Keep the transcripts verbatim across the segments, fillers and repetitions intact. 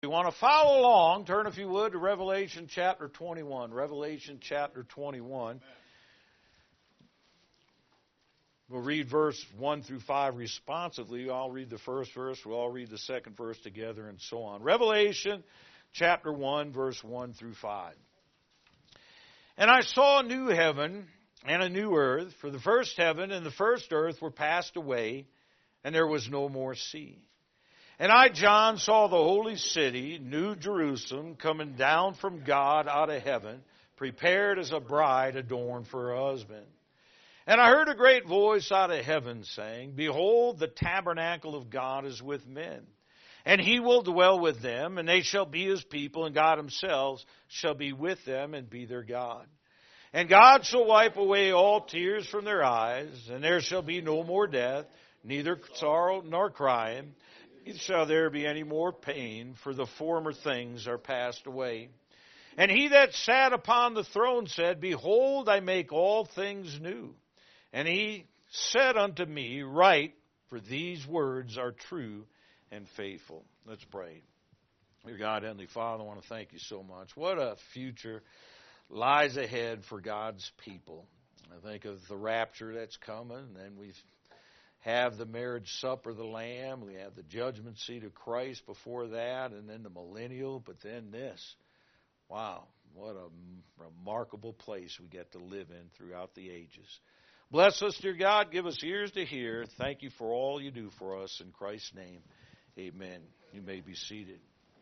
You want to follow along, turn if you would to Revelation chapter twenty-one. Revelation chapter twenty-one. We'll read verse one through five responsively. I'll read the first verse, we'll all read the second verse together, and so on. Revelation chapter one, verse one through five. And I saw a new heaven and a new earth, for the first heaven and the first earth were passed away, and there was no more sea. And I, John, saw the holy city, New Jerusalem, coming down from God out of heaven, prepared as a bride adorned for her husband. And I heard a great voice out of heaven saying, Behold, the tabernacle of God is with men, and he will dwell with them, and they shall be his people, and God himself shall be with them and be their God. And God shall wipe away all tears from their eyes, and there shall be no more death, neither sorrow nor crying. Neither shall there be any more pain, for the former things are passed away. And he that sat upon the throne said, Behold, I make all things new. And he said unto me, Write, for these words are true and faithful. Let's pray. Dear God, Heavenly Father, I want to thank you so much. What a future lies ahead for God's people. I think of the rapture that's coming, and we've have the marriage supper of the Lamb. We have the judgment seat of Christ before that, and then the millennial, but then this. Wow, what a remarkable place we get to live in throughout the ages. Bless us, dear God. Give us ears to hear. Thank you for all you do for us. In Christ's name, amen. You may be seated.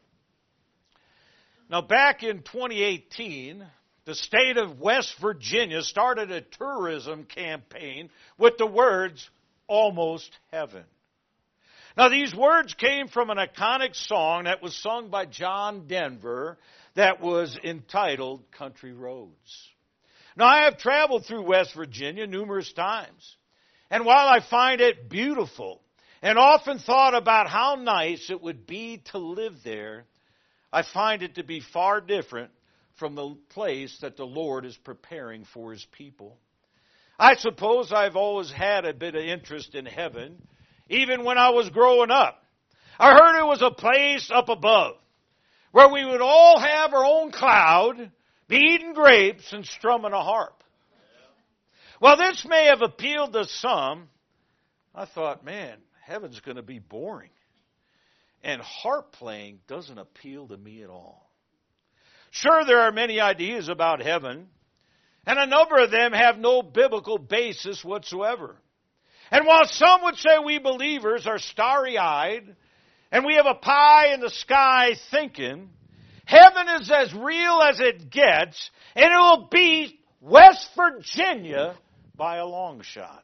Now, back in twenty eighteen, the state of West Virginia started a tourism campaign with the words, Almost Heaven. Now, these words came from an iconic song that was sung by John Denver that was entitled Country Roads. Now, I have traveled through West Virginia numerous times, and while I find it beautiful and often thought about how nice it would be to live there, I find it to be far different from the place that the Lord is preparing for his people. I suppose I've always had a bit of interest in heaven, even when I was growing up. I heard it was a place up above, where we would all have our own cloud, be eating grapes and strumming a harp. Well, this may have appealed to some. I thought, man, heaven's going to be boring. And harp playing doesn't appeal to me at all. Sure, there are many ideas about heaven, and a number of them have no biblical basis whatsoever. And while some would say we believers are starry-eyed, and we have a pie in the sky thinking, heaven is as real as it gets, and it will be West Virginia by a long shot.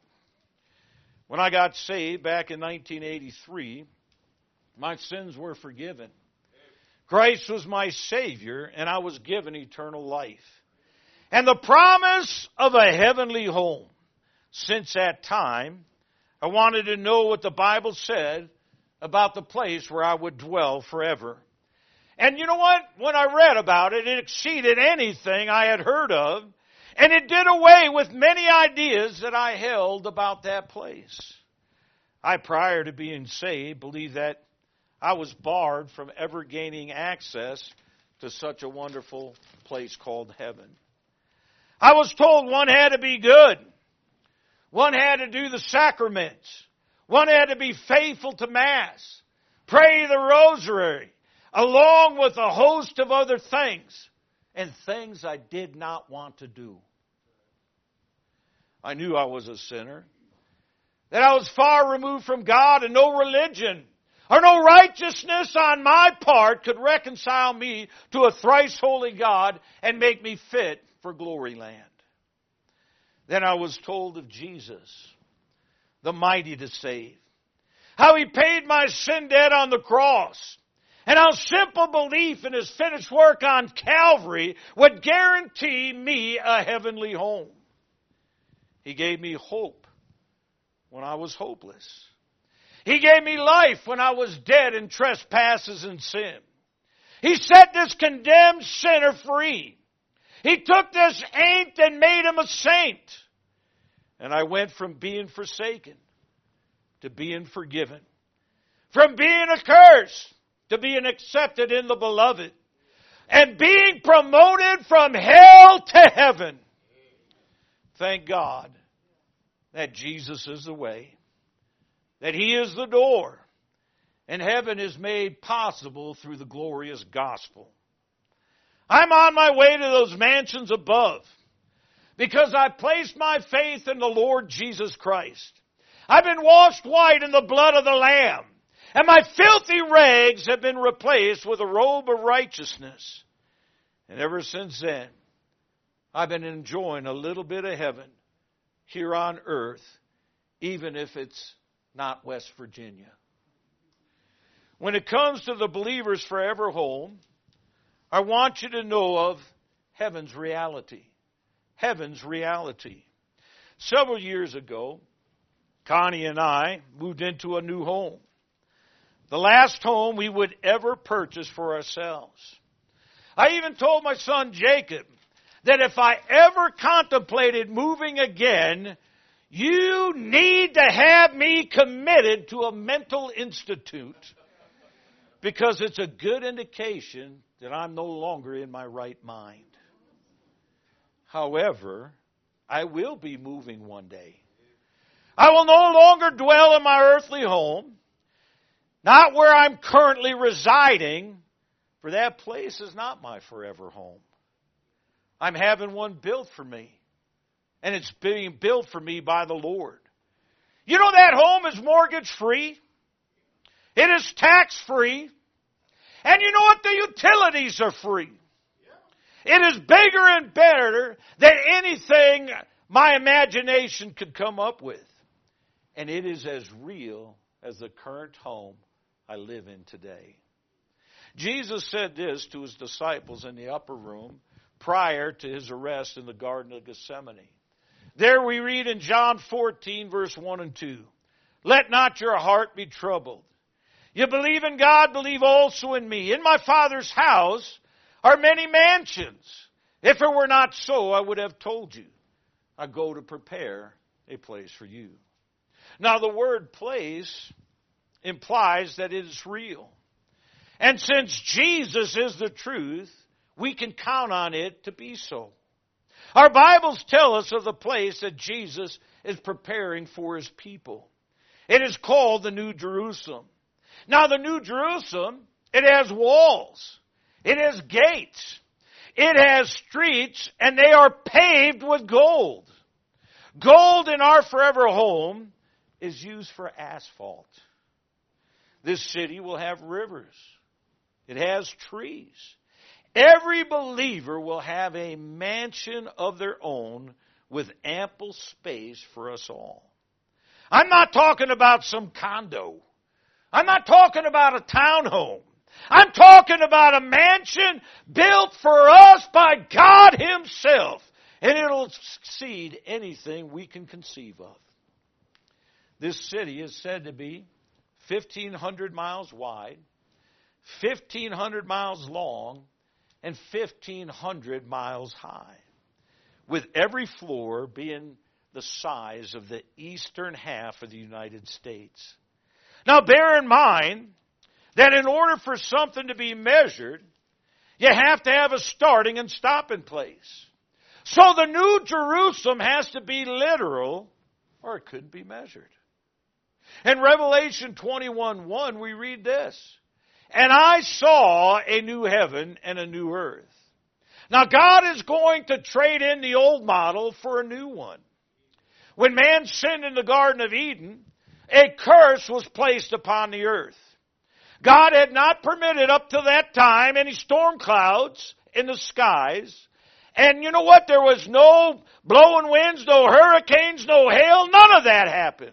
When I got saved back in nineteen eighty-three, my sins were forgiven. Christ was my Savior, and I was given eternal life. And the promise of a heavenly home. Since that time, I wanted to know what the Bible said about the place where I would dwell forever. And you know what? When I read about it, it exceeded anything I had heard of, and it did away with many ideas that I held about that place. I, prior to being saved, believed that I was barred from ever gaining access to such a wonderful place called heaven. I was told one had to be good. One had to do the sacraments. One had to be faithful to Mass. Pray the rosary. Along with a host of other things. And things I did not want to do. I knew I was a sinner. That I was far removed from God, and no religion or no righteousness on my part could reconcile me to a thrice holy God and make me fit for glory land. Then I was told of Jesus, the mighty to save, how he paid my sin debt on the cross, and how simple belief in his finished work on Calvary would guarantee me a heavenly home. He gave me hope when I was hopeless. He gave me life when I was dead in trespasses and sin. He set this condemned sinner free. He took this ain't and made him a saint. And I went from being forsaken to being forgiven. From being accursed to being accepted in the beloved and being promoted from hell to heaven. Thank God that Jesus is the way, that He is the door, and heaven is made possible through the glorious gospel. I'm on my way to those mansions above because I placed my faith in the Lord Jesus Christ. I've been washed white in the blood of the Lamb, and my filthy rags have been replaced with a robe of righteousness. And ever since then, I've been enjoying a little bit of heaven here on earth, even if it's not West Virginia. When it comes to the believer's forever home, I want you to know of heaven's reality. Heaven's reality. Several years ago, Connie and I moved into a new home. The last home we would ever purchase for ourselves. I even told my son Jacob that if I ever contemplated moving again, you need to have me committed to a mental institute because it's a good indication that I'm no longer in my right mind. However, I will be moving one day. I will no longer dwell in my earthly home, not where I'm currently residing, for that place is not my forever home. I'm having one built for me, and it's being built for me by the Lord. You know that home is mortgage-free. It is tax-free. And you know what? The utilities are free. It is bigger and better than anything my imagination could come up with. And it is as real as the current home I live in today. Jesus said this to His disciples in the upper room prior to His arrest in the Garden of Gethsemane. There we read in John fourteen, verse one and two, "Let not your heart be troubled. You believe in God, believe also in me. In my Father's house are many mansions. If it were not so, I would have told you. I go to prepare a place for you." Now the word place implies that it is real. And since Jesus is the truth, we can count on it to be so. Our Bibles tell us of the place that Jesus is preparing for His people. It is called the New Jerusalem. Now the New Jerusalem, it has walls. It has gates. It has streets, and they are paved with gold. Gold in our forever home is used for asphalt. This city will have rivers. It has trees. Every believer will have a mansion of their own with ample space for us all. I'm not talking about some condo. I'm not talking about a townhome. I'm talking about a mansion built for us by God Himself. And it'll exceed anything we can conceive of. This city is said to be fifteen hundred miles wide, fifteen hundred miles long, and fifteen hundred miles high, with every floor being the size of the eastern half of the United States. Now bear in mind that in order for something to be measured, you have to have a starting and stopping place. So the New Jerusalem has to be literal, or it couldn't be measured. In Revelation twenty-one one, we read this, "And I saw a new heaven and a new earth." Now God is going to trade in the old model for a new one. When man sinned in the Garden of Eden, a curse was placed upon the earth. God had not permitted up to that time any storm clouds in the skies. And you know what? There was no blowing winds, no hurricanes, no hail. None of that happened.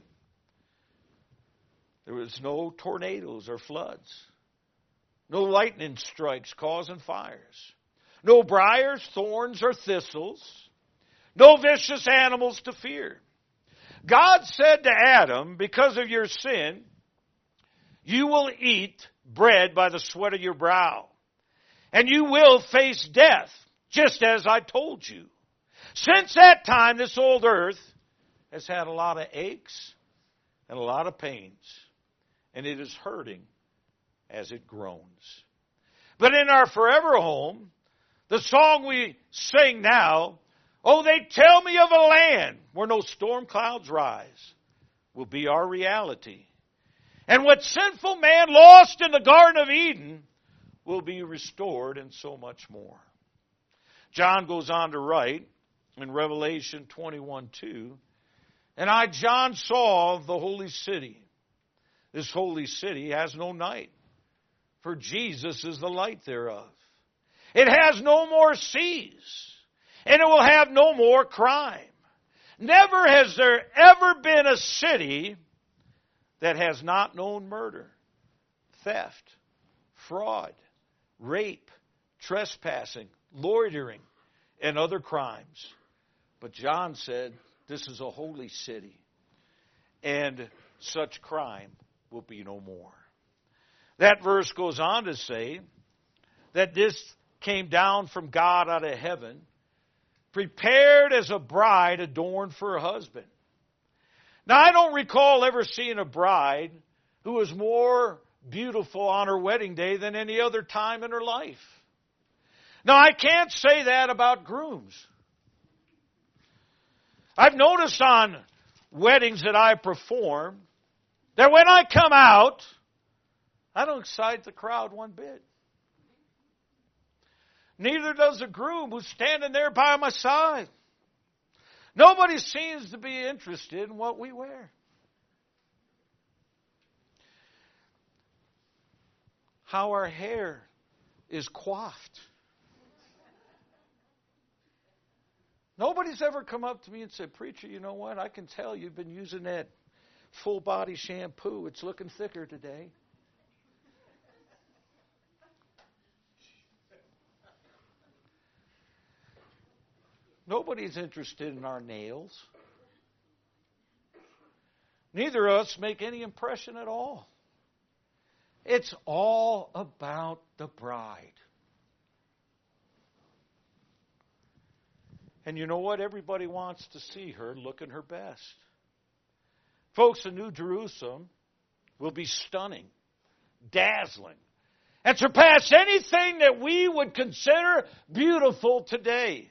There was no tornadoes or floods. No lightning strikes causing fires. No briars, thorns, or thistles. No vicious animals to fear. God said to Adam, because of your sin, you will eat bread by the sweat of your brow. And you will face death, just as I told you. Since that time, this old earth has had a lot of aches and a lot of pains. And it is hurting as it groans. But in our forever home, the song we sing now, oh, they tell me of a land where no storm clouds rise, will be our reality. And what sinful man lost in the Garden of Eden will be restored and so much more. John goes on to write in Revelation twenty-one two, and I, John, saw the holy city. This holy city has no night, for Jesus is the light thereof. It has no more seas, and it will have no more crime. Never has there ever been a city that has not known murder, theft, fraud, rape, trespassing, loitering, and other crimes. But John said, this is a holy city, and such crime will be no more. That verse goes on to say that this came down from God out of heaven, prepared as a bride adorned for her husband. Now, I don't recall ever seeing a bride who was more beautiful on her wedding day than any other time in her life. Now, I can't say that about grooms. I've noticed on weddings that I perform that when I come out, I don't excite the crowd one bit. Neither does the groom who's standing there by my side. Nobody seems to be interested in what we wear. How our hair is coiffed. Nobody's ever come up to me and said, preacher, you know what? I can tell you've been using that full body shampoo. It's looking thicker today. Nobody's interested in our nails. Neither of us make any impression at all. It's all about the bride. And you know what? Everybody wants to see her looking her best. Folks, the New Jerusalem will be stunning, dazzling, and surpass anything that we would consider beautiful today.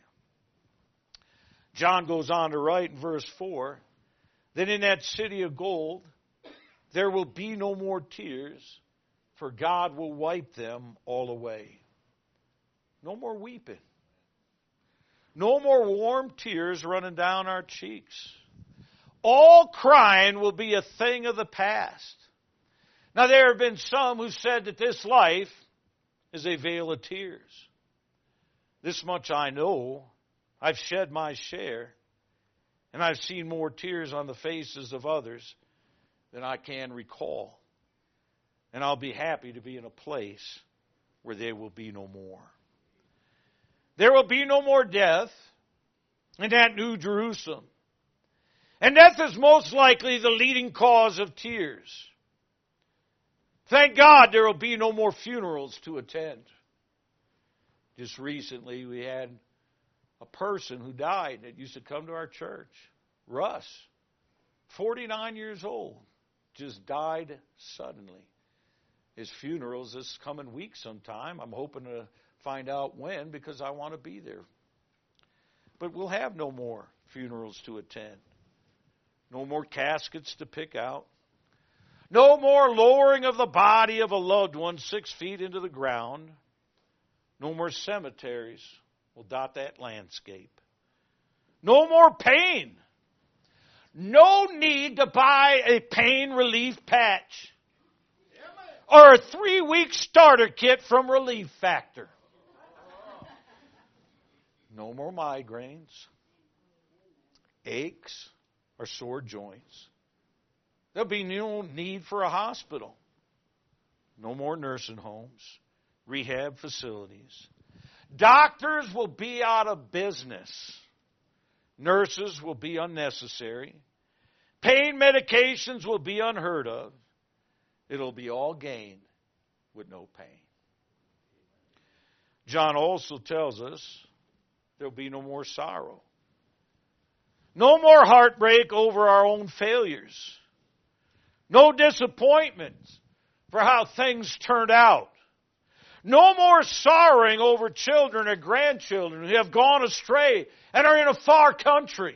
John goes on to write in verse four, that in that city of gold there will be no more tears, for God will wipe them all away. No more weeping. No more warm tears running down our cheeks. All crying will be a thing of the past. Now, there have been some who said that this life is a vale of tears. This much I know. I've shed my share, and I've seen more tears on the faces of others than I can recall. And I'll be happy to be in a place where there will be no more. There will be no more death in that New Jerusalem. And death is most likely the leading cause of tears. Thank God there will be no more funerals to attend. Just recently we had a person who died that used to come to our church. Russ, forty-nine years old, just died suddenly. His funeral's this coming week sometime. I'm hoping to find out when because I want to be there. But we'll have no more funerals to attend. No more caskets to pick out. No more lowering of the body of a loved one six feet into the ground. No more cemeteries will dot that landscape. No more pain. No need to buy a pain relief patch or a three-week starter kit from Relief Factor. No more migraines, aches, or sore joints. There'll be no need for a hospital. No more nursing homes, rehab facilities. Doctors will be out of business. Nurses will be unnecessary. Pain medications will be unheard of. It'll be all gain with no pain. John also tells us there'll be no more sorrow. No more heartbreak over our own failures. No disappointments for how things turned out. No more sorrowing over children or grandchildren who have gone astray and are in a far country.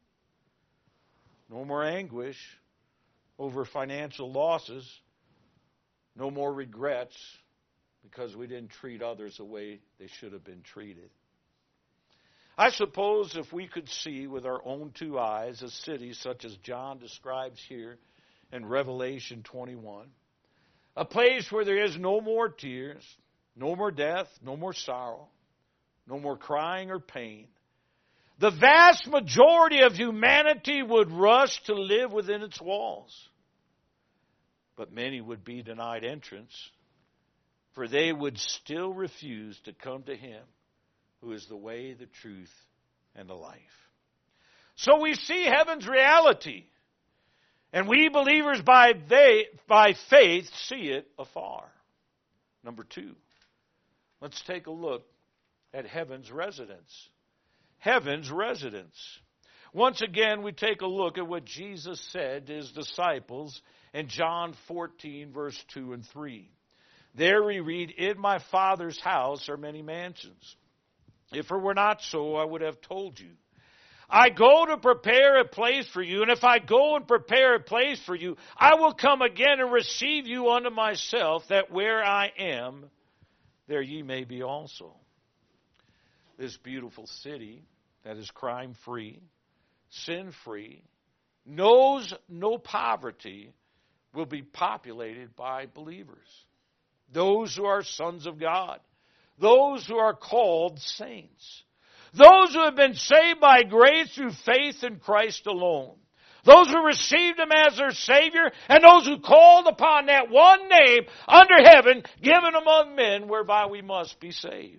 No more anguish over financial losses. No more regrets because we didn't treat others the way they should have been treated. I suppose if we could see with our own two eyes a city such as John describes here in Revelation twenty-one, a place where there is no more tears, no more death, no more sorrow, no more crying or pain, the vast majority of humanity would rush to live within its walls. But many would be denied entrance, for they would still refuse to come to Him who is the way, the truth, and the life. So we see heaven's reality, and we believers by, they, by faith see it afar. Number two, let's take a look at heaven's residence. Heaven's residence. Once again, we take a look at what Jesus said to His disciples in John fourteen, verse two and three. There we read, "In my Father's house are many mansions. If it were not so, I would have told you. I go to prepare a place for you, and if I go and prepare a place for you, I will come again and receive you unto myself, that where I am, there ye may be also." This beautiful city that is crime-free, sin-free, knows no poverty, will be populated by believers. Those who are sons of God. Those who are called saints. Those who have been saved by grace through faith in Christ alone. Those who received Him as their Savior, and those who called upon that one name under heaven, given among men, whereby we must be saved.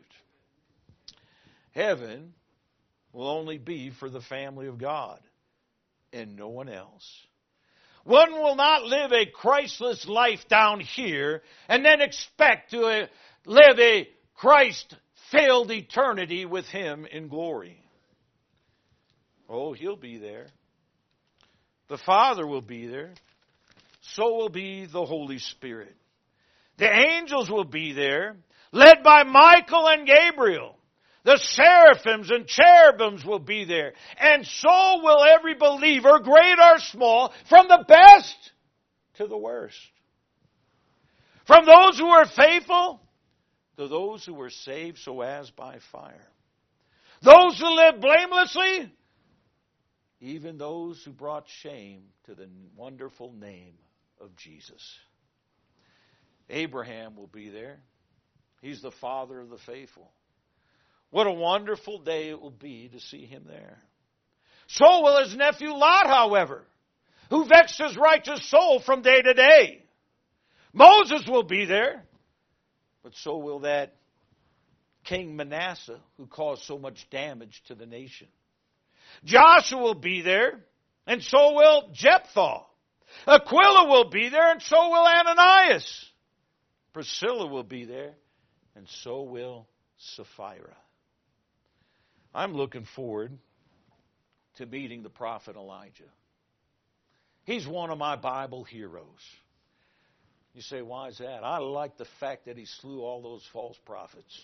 Heaven will only be for the family of God and no one else. One will not live a Christless life down here and then expect to uh, live a Christ-filled eternity with Him in glory. Oh, He'll be there. The Father will be there. So will be the Holy Spirit. The angels will be there, led by Michael and Gabriel. The seraphims and cherubims will be there. And so will every believer, great or small, from the best to the worst. From those who are faithful to those who were saved so as by fire. Those who live blamelessly, even those who brought shame to the wonderful name of Jesus. Abraham will be there. He's the father of the faithful. What a wonderful day it will be to see him there. So will his nephew Lot, however, who vexed his righteous soul from day to day. Moses will be there, but so will that King Manasseh, who caused so much damage to the nation. Joshua will be there, and so will Jephthah. Aquila will be there, and so will Ananias. Priscilla will be there, and so will Sapphira. I'm looking forward to meeting the prophet Elijah. He's one of my Bible heroes. You say, why is that? I like the fact that he slew all those false prophets.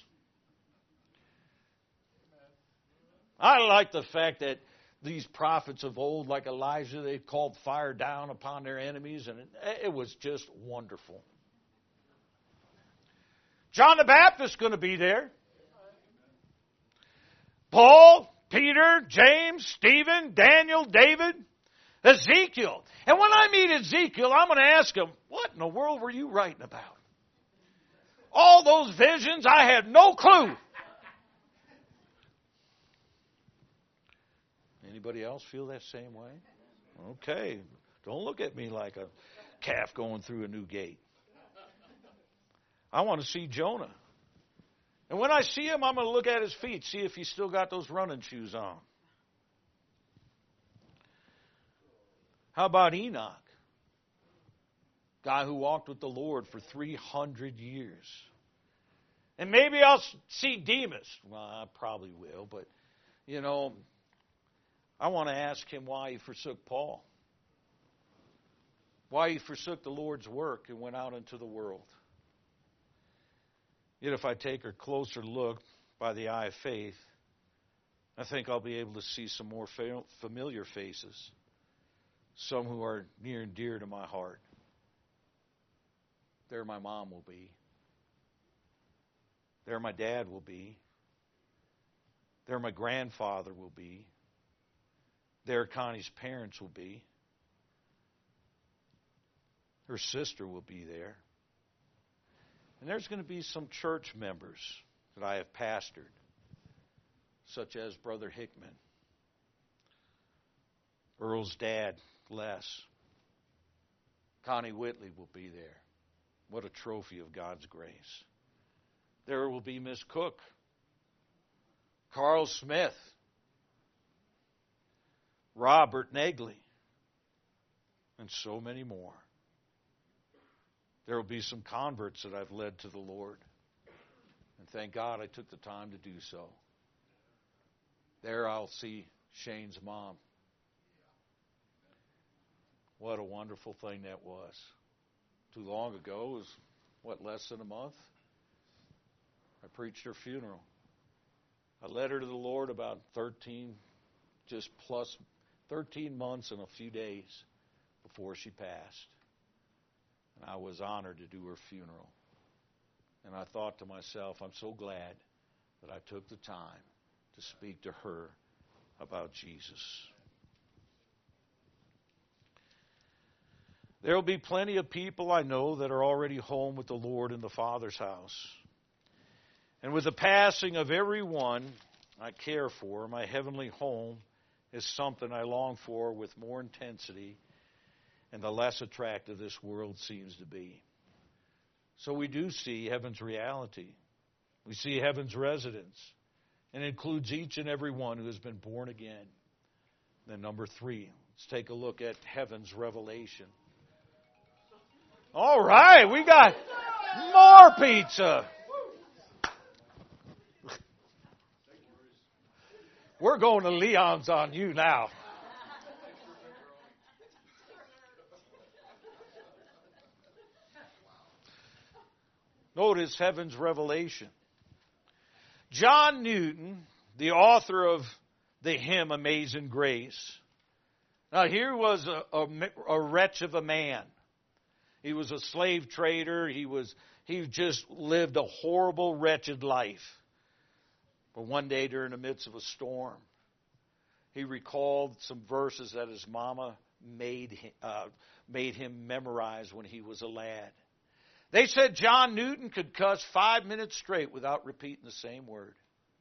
I like the fact that these prophets of old, like Elijah, they called fire down upon their enemies, and it, it was just wonderful. John the Baptist is going to be there. Paul, Peter, James, Stephen, Daniel, David, Ezekiel. And when I meet Ezekiel, I'm going to ask him, what in the world were you writing about? All those visions, I had no clue. Anybody else feel that same way? Okay. Don't look at me like a calf going through a new gate. I want to see Jonah. And when I see him, I'm going to look at his feet, see if he's still got those running shoes on. How about Enoch? Guy who walked with the Lord for three hundred years. And maybe I'll see Demas. Well, I probably will, but, you know, I want to ask him why he forsook Paul. Why he forsook the Lord's work and went out into the world. Yet if I take a closer look by the eye of faith, I think I'll be able to see some more familiar faces, some who are near and dear to my heart. There my mom will be. There my dad will be. There my grandfather will be. There Connie's parents will be. Her sister will be there. And there's going to be some church members that I have pastored, such as Brother Hickman, Earl's dad, Les. Connie Whitley will be there. What a trophy of God's grace. There will be Miss Cook, Carl Smith, Robert Negley, and so many more. There will be some converts that I've led to the Lord. And thank God I took the time to do so. There I'll see Shane's mom. What a wonderful thing that was. Too long ago, it was, what, less than a month? I preached her funeral. I led her to the Lord about thirteen, just plus thirteen months and a few days before she passed. And I was honored to do her funeral. And I thought to myself, I'm so glad that I took the time to speak to her about Jesus. There will be plenty of people I know that are already home with the Lord in the Father's house. And with the passing of every one I care for, my heavenly home is something I long for with more intensity and the less attractive this world seems to be. So we do see heaven's reality. We see heaven's residence. And it includes each and every one who has been born again. Then number three, let's take a look at heaven's revelation. All right, we got more pizza. We're going to Leon's on you now. Notice heaven's revelation. John Newton, the author of the hymn Amazing Grace. Now here was a, a, a wretch of a man. He was a slave trader. He was he just lived a horrible, wretched life. But one day during the midst of a storm, he recalled some verses that his mama made, uh, made him memorize when he was a lad. They said John Newton could cuss five minutes straight without repeating the same word.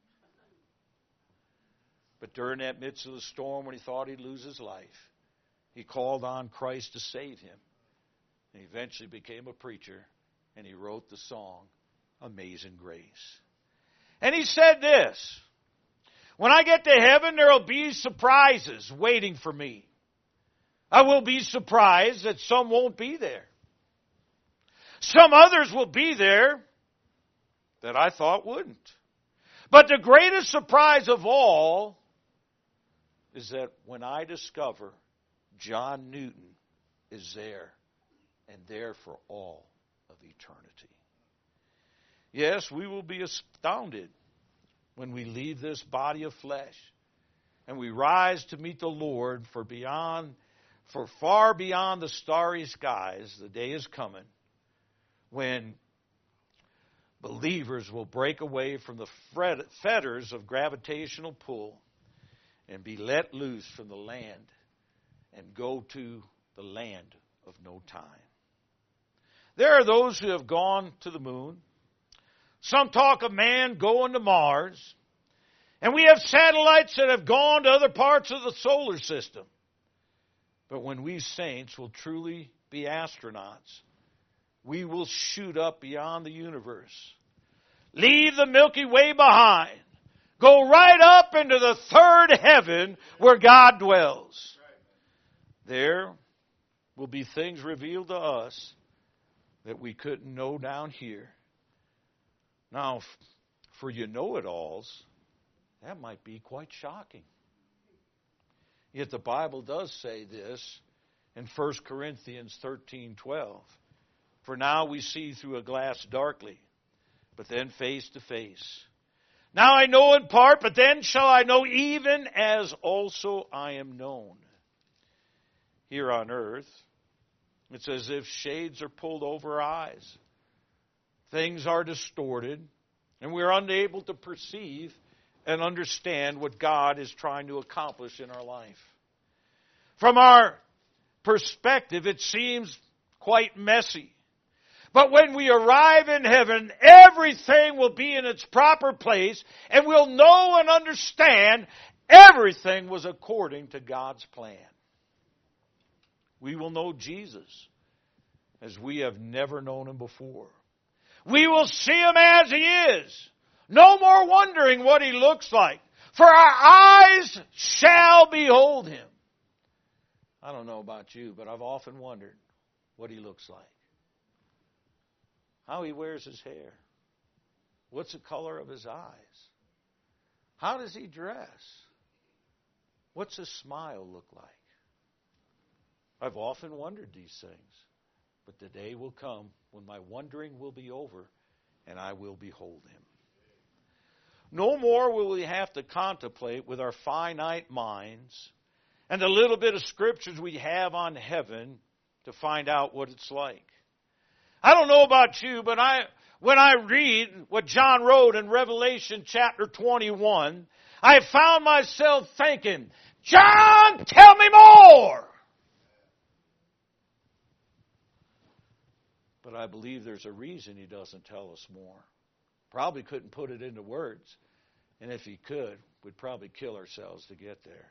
But during that midst of the storm, when he thought he'd lose his life, he called on Christ to save him. And he eventually became a preacher, and he wrote the song, Amazing Grace. And he said this, when I get to heaven, there will be surprises waiting for me. I will be surprised that some won't be there. Some others will be there that I thought wouldn't. But the greatest surprise of all is that when I discover John Newton is there and there for all of eternity. Yes, we will be astounded when we leave this body of flesh and we rise to meet the Lord, for beyond, for far beyond the starry skies, the day is coming when believers will break away from the fetters of gravitational pull and be let loose from the land and go to the land of no time. There are those who have gone to the moon. Some talk of man going to Mars. And we have satellites that have gone to other parts of the solar system. But when we saints will truly be astronauts, we will shoot up beyond the universe. Leave the Milky Way behind. Go right up into the third heaven where God dwells. There will be things revealed to us that we couldn't know down here. Now, for you know-it-alls, that might be quite shocking. Yet the Bible does say this in First Corinthians thirteen twelve. For now we see through a glass darkly, but then face to face. Now I know in part, but then shall I know even as also I am known. Here on earth, it's as if shades are pulled over our eyes. Things are distorted, and we are unable to perceive and understand what God is trying to accomplish in our life. From our perspective, it seems quite messy. But when we arrive in heaven, everything will be in its proper place, and we'll know and understand everything was according to God's plan. We will know Jesus as we have never known Him before. We will see Him as He is. No more wondering what He looks like, for our eyes shall behold Him. I don't know about you, but I've often wondered what He looks like. How He wears His hair. What's the color of His eyes? How does He dress? What's His smile look like? I've often wondered these things, but the day will come when my wondering will be over and I will behold Him. No more will we have to contemplate with our finite minds and the little bit of scriptures we have on heaven to find out what it's like. I don't know about you, but I, when I read what John wrote in Revelation chapter twenty-one, I found myself thinking, John, tell me more! But I believe there's a reason he doesn't tell us more. Probably couldn't put it into words. And if he could, we'd probably kill ourselves to get there.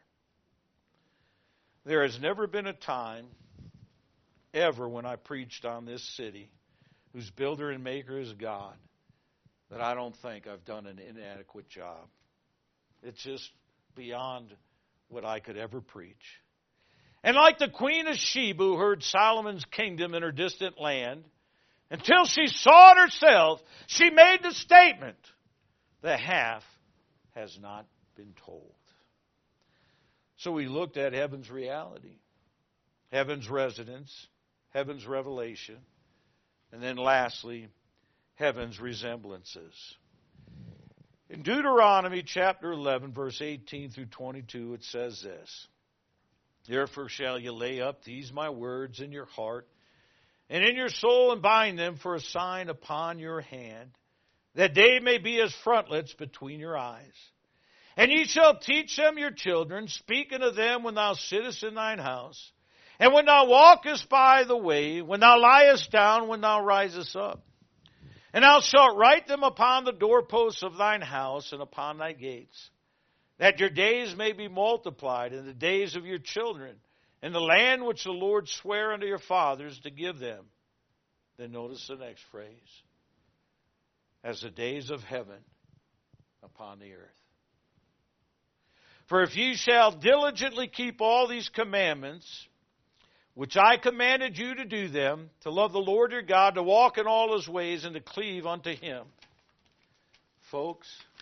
There has never been a time, ever, when I preached on this city, whose builder and maker is God, that I don't think I've done an inadequate job. It's just beyond what I could ever preach. And like the Queen of Sheba who heard Solomon's kingdom in her distant land, until she saw it herself, she made the statement, the half has not been told. So we looked at heaven's reality, heaven's residence, heaven's revelation, and then lastly, heaven's resemblances. In Deuteronomy chapter eleven, verse eighteen through twenty-two, it says this, Therefore shall you lay up these my words in your heart, and in your soul, and bind them for a sign upon your hand, that they may be as frontlets between your eyes. And ye shall teach them your children, speaking of them when thou sittest in thine house, and when thou walkest by the way, when thou liest down, when thou risest up. And thou shalt write them upon the doorposts of thine house and upon thy gates, that your days may be multiplied in the days of your children, in the land which the Lord sware unto your fathers to give them. Then notice the next phrase. As the days of heaven upon the earth. For if ye shall diligently keep all these commandments, which I commanded you to do them, to love the Lord your God, to walk in all His ways, and to cleave unto Him. Folks,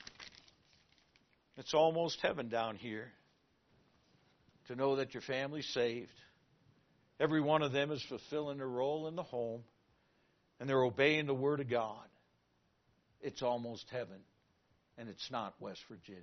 it's almost heaven down here. To know that your family's saved. Every one of them is fulfilling their role in the home. And they're obeying the Word of God. It's almost heaven. And it's not West Virginia.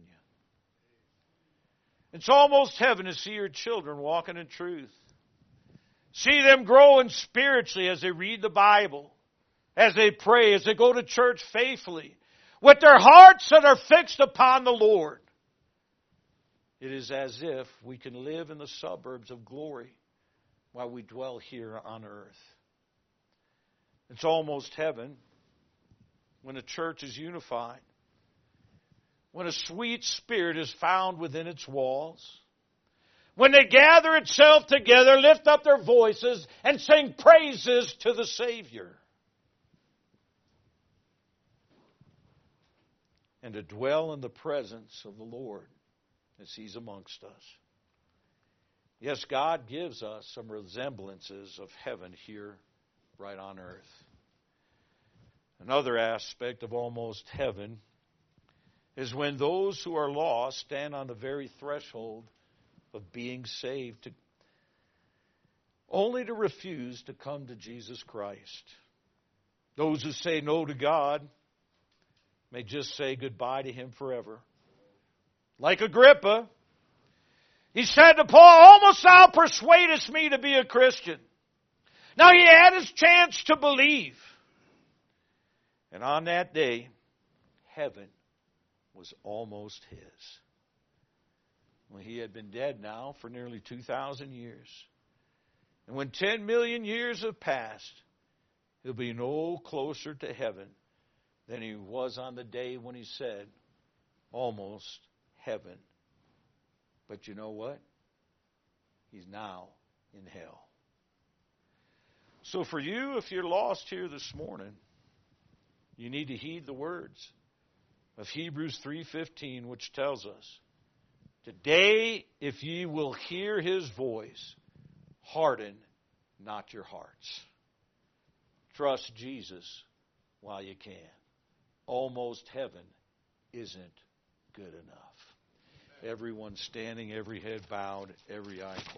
It's almost heaven to see your children walking in truth. See them growing spiritually as they read the Bible. As they pray. As they go to church faithfully. With their hearts that are fixed upon the Lord. It is as if we can live in the suburbs of glory while we dwell here on earth. It's almost heaven when a church is unified. When a sweet spirit is found within its walls. When they gather itself together, lift up their voices, and sing praises to the Savior. And to dwell in the presence of the Lord. As He's amongst us. Yes, God gives us some resemblances of heaven here right on earth. Another aspect of almost heaven is when those who are lost stand on the very threshold of being saved. only to refuse to come to Jesus Christ. Those who say no to God may just say goodbye to Him forever. Like Agrippa, he said to Paul, "Almost thou persuadest me to be a Christian." Now he had his chance to believe. And on that day, heaven was almost his. Well, he had been dead now for nearly two thousand years. And when ten million years have passed, he'll be no closer to heaven than he was on the day when he said, "Almost heaven." But you know what? He's now in hell. So for you, if you're lost here this morning, you need to heed the words of Hebrews three fifteen, which tells us, "Today, if ye will hear His voice, harden not your hearts." Trust Jesus while you can. Almost heaven isn't good enough. Everyone standing, every head bowed, every eye closed.